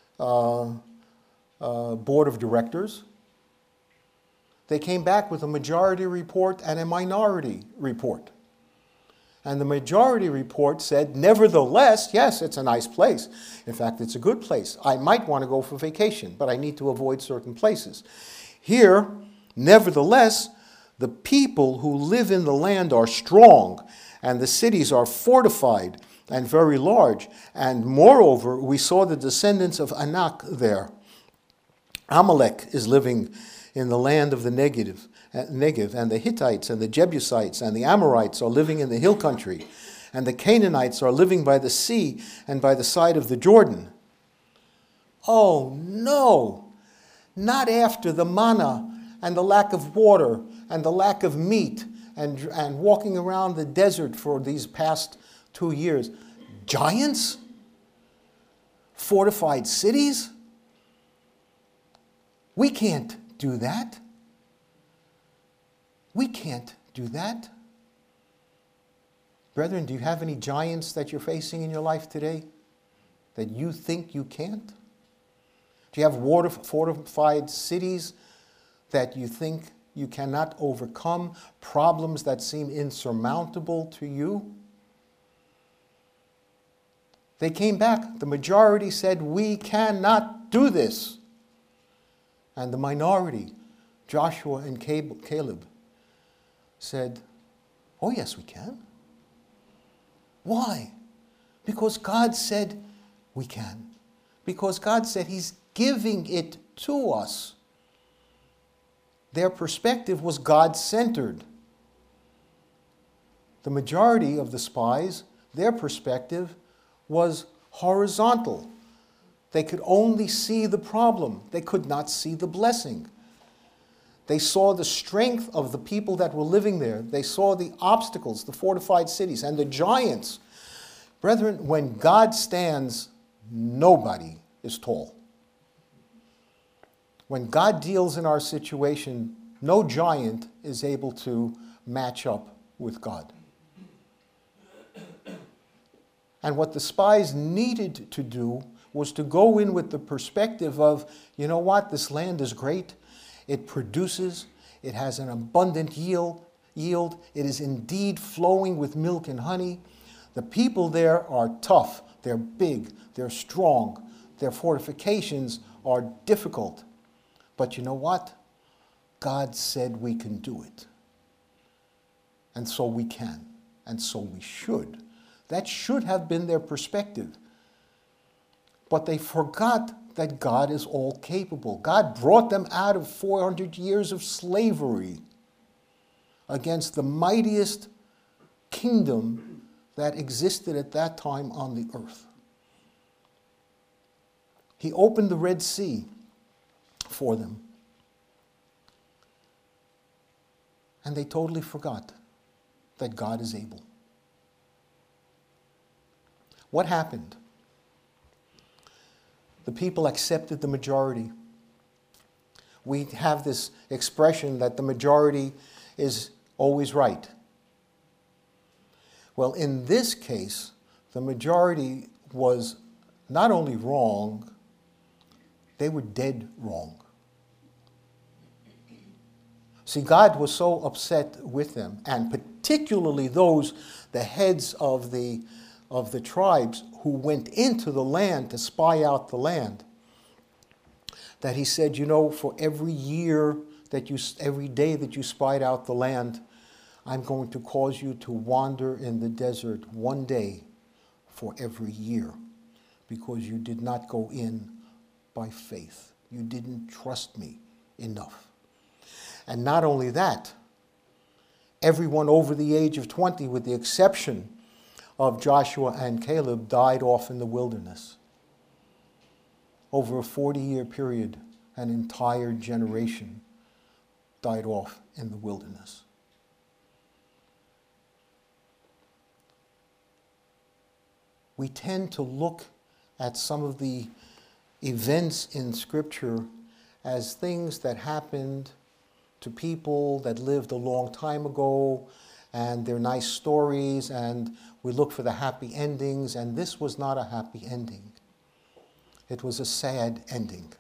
board of directors, they came back with a majority report and a minority report. And the majority report said, nevertheless, yes, it's a nice place. In fact, it's a good place. I might want to go for vacation, but I need to avoid certain places. Here, nevertheless, the people who live in the land are strong, and the cities are fortified and very large. And moreover, we saw the descendants of Anak there. Amalek is living in the land of the Negev, and the Hittites and the Jebusites and the Amorites are living in the hill country, and the Canaanites are living by the sea and by the side of the Jordan. Oh no, not after the manna and the lack of water and the lack of meat and walking around the desert for these past 2 years. Giants? Fortified cities? We can't do that. We can't do that. Brethren, do you have any giants that you're facing in your life today that you think you can't? Do you have fortified cities that you think you cannot overcome? Problems that seem insurmountable to you? They came back. The majority said, we cannot do this. And the minority, Joshua and Caleb, said, oh yes, we can. Why? Because God said we can. Because God said he's giving it to us. Their perspective was God-centered. The majority of the spies, their perspective was horizontal. They could only see the problem. They could not see the blessing. They saw the strength of the people that were living there. They saw the obstacles, the fortified cities, and the giants. Brethren, when God stands, nobody is tall. When God deals in our situation, no giant is able to match up with God. And what the spies needed to do was to go in with the perspective of, you know what, this land is great. It produces, it has an abundant yield. It is indeed flowing with milk and honey. The people there are tough, they're big, they're strong. Their fortifications are difficult. But you know what? God said we can do it. And so we can, and so we should. That should have been their perspective. But they forgot that God is all capable. God brought them out of 400 years of slavery against the mightiest kingdom that existed at that time on the earth. He opened the Red Sea for them. And they totally forgot that God is able. What happened? The people accepted the majority. We have this expression that the majority is always right. Well, in this case, the majority was not only wrong, they were dead wrong. See, God was so upset with them, and particularly those, the heads of the tribes who went into the land to spy out the land, that he said, you know, for every day that you spied out the land, I'm going to cause you to wander in the desert one day for every year, because you did not go in by faith. You didn't trust me enough. And not only that, everyone over the age of 20, with the exception of Joshua and Caleb, died off in the wilderness. Over a 40-year period, an entire generation died off in the wilderness. We tend to look at some of the events in Scripture as things that happened to people that lived a long time ago, and they're nice stories, and we look for the happy endings, and this was not a happy ending. It was a sad ending.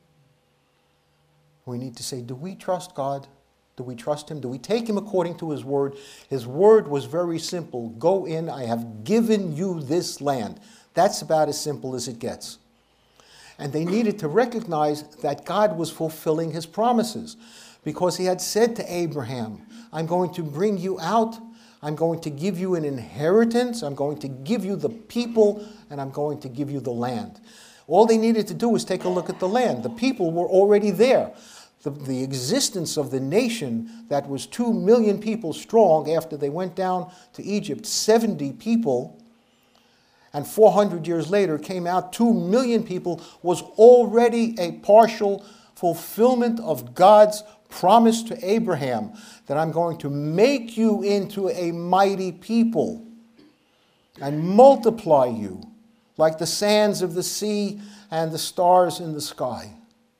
We need to say, do we trust God? Do we trust Him? Do we take Him according to His word? His word was very simple. Go in, I have given you this land. That's about as simple as it gets. And they needed to recognize that God was fulfilling His promises, because He had said to Abraham, I'm going to bring you out, I'm going to give you an inheritance, I'm going to give you the people, and I'm going to give you the land. All they needed to do was take a look at the land. The people were already there. The existence of the nation that was 2 million people strong after they went down to Egypt, 70 people, and 400 years later came out 2 million people, was already a partial fulfillment of God's promise to Abraham, that I'm going to make you into a mighty people and multiply you like the sands of the sea and the stars in the sky.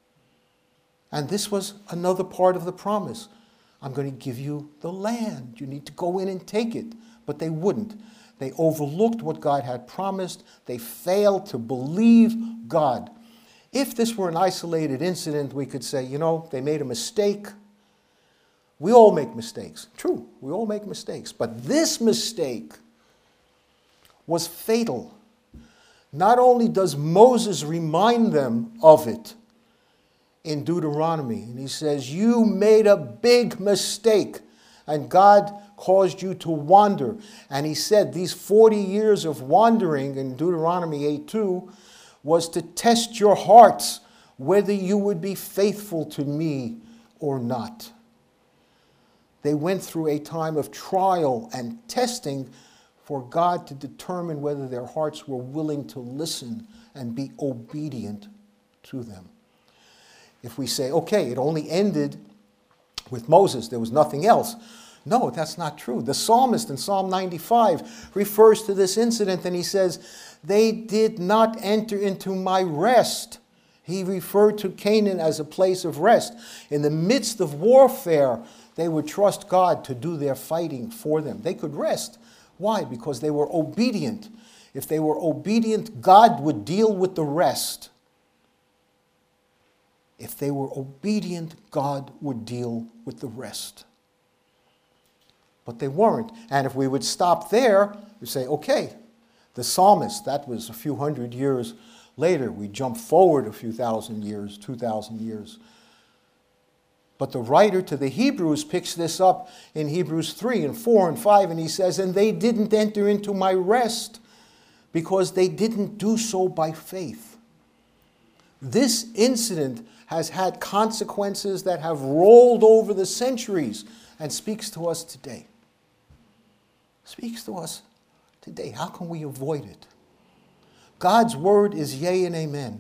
And this was another part of the promise. I'm going to give you the land. You need to go in and take it. But they wouldn't. They overlooked what God had promised. They failed to believe God. If this were an isolated incident, we could say, you know, they made a mistake. We all make mistakes. True, we all make mistakes. But this mistake was fatal. Not only does Moses remind them of it in Deuteronomy, and he says, you made a big mistake, and God caused you to wander. And he said these 40 years of wandering in Deuteronomy 8:2 was to test your hearts whether you would be faithful to me or not. They went through a time of trial and testing for God to determine whether their hearts were willing to listen and be obedient to them. If we say, okay, it only ended with Moses, there was nothing else. No, that's not true. The psalmist in Psalm 95 refers to this incident, and he says, they did not enter into my rest. He referred to Canaan as a place of rest. In the midst of warfare, they would trust God to do their fighting for them. They could rest. Why? Because they were obedient. If they were obedient, God would deal with the rest. If they were obedient, God would deal with the rest. But they weren't. And if we would stop there, we say, okay, the psalmist, that was a few hundred years later. We jump forward a few thousand years, 2,000 years. But the writer to the Hebrews picks this up in Hebrews 3 and 4 and 5, and he says, and they didn't enter into my rest because they didn't do so by faith. This incident has had consequences that have rolled over the centuries and speaks to us today. Speaks to us today. How can we avoid it? God's word is yea and amen.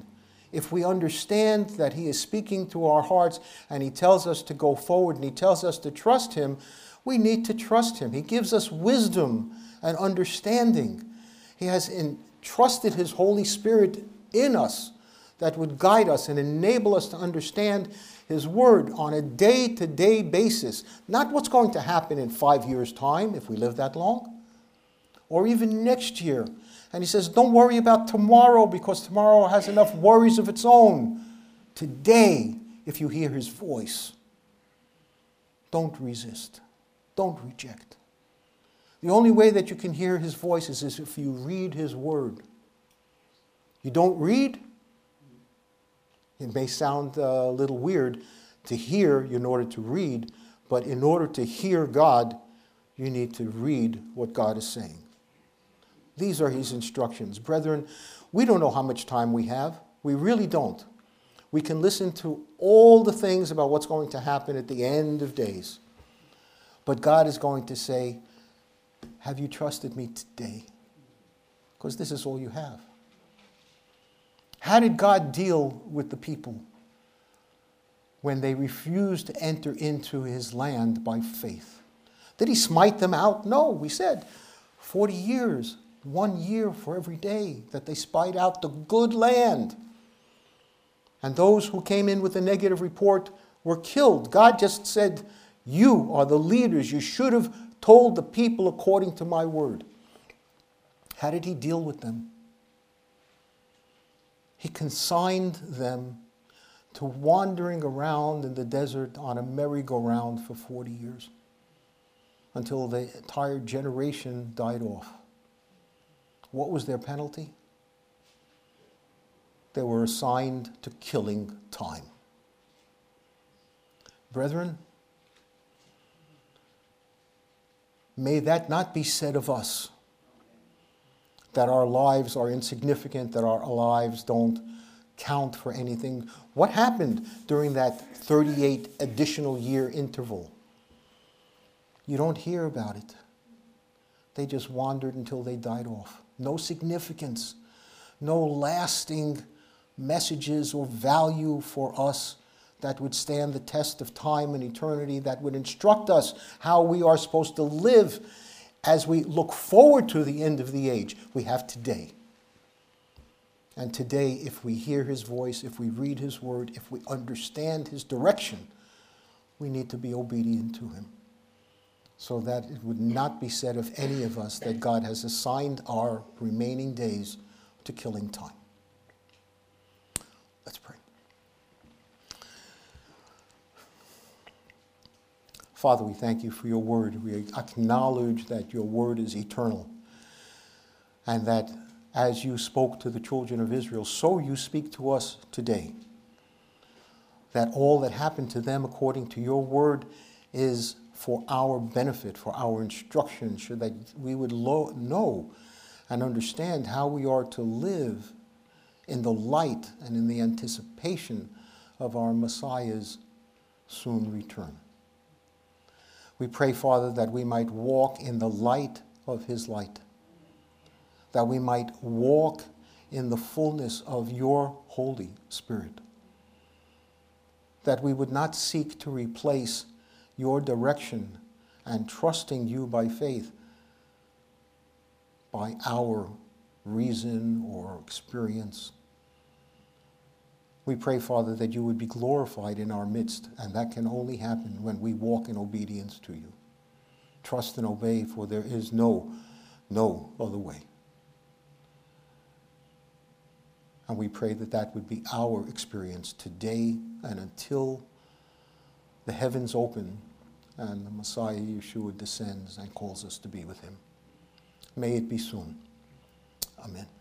if we understand that he is speaking to our hearts and he tells us to go forward and he tells us to trust him, we need to trust him. He gives us wisdom and understanding. He has entrusted his Holy Spirit in us that would guide us and enable us to understand his word on a day-to-day basis. Not what's going to happen in 5 years' time, if we live that long, or even next year. And he says, don't worry about tomorrow, because tomorrow has enough worries of its own. Today, if you hear his voice, don't resist. Don't reject. The only way that you can hear his voice is if you read his word. You don't read? It may sound a little weird to hear in order to read, but in order to hear God, you need to read what God is saying. These are his instructions. Brethren, we don't know how much time we have. We really don't. We can listen to all the things about what's going to happen at the end of days. But God is going to say, have you trusted me today? Because this is all you have. How did God deal with the people when they refused to enter into his land by faith? Did he smite them out? No, we said 40 years, 1 year for every day that they spied out the good land. And those who came in with a negative report were killed. God just said, you are the leaders. You should have told the people according to my word. How did he deal with them? He consigned them to wandering around in the desert on a merry-go-round for 40 years until the entire generation died off. What was their penalty? They were assigned to killing time. Brethren, may that not be said of us, that our lives are insignificant, that our lives don't count for anything. What happened during that 38 additional year interval? You don't hear about it. They just wandered until they died off. No significance, no lasting messages or value for us that would stand the test of time and eternity, that would instruct us how we are supposed to live as we look forward to the end of the age. We have today. And today, if we hear his voice, if we read his word, if we understand his direction, we need to be obedient to him, so that it would not be said of any of us that God has assigned our remaining days to killing time. Let's pray. Father, we thank you for your word. We acknowledge that your word is eternal, and that as you spoke to the children of Israel, so you speak to us today. That all that happened to them according to your word is for our benefit, for our instruction, so that we would know and understand how we are to live in the light and in the anticipation of our Messiah's soon return. We pray, Father, that we might walk in the light of his light, that we might walk in the fullness of your Holy Spirit, that we would not seek to replace your direction and trusting you by faith by our reason or experience. We pray, Father, that you would be glorified in our midst, and that can only happen when we walk in obedience to you. Trust and obey, for there is no other way. And we pray that that would be our experience today and until the heavens open and the Messiah Yeshua descends and calls us to be with him. May it be soon. Amen.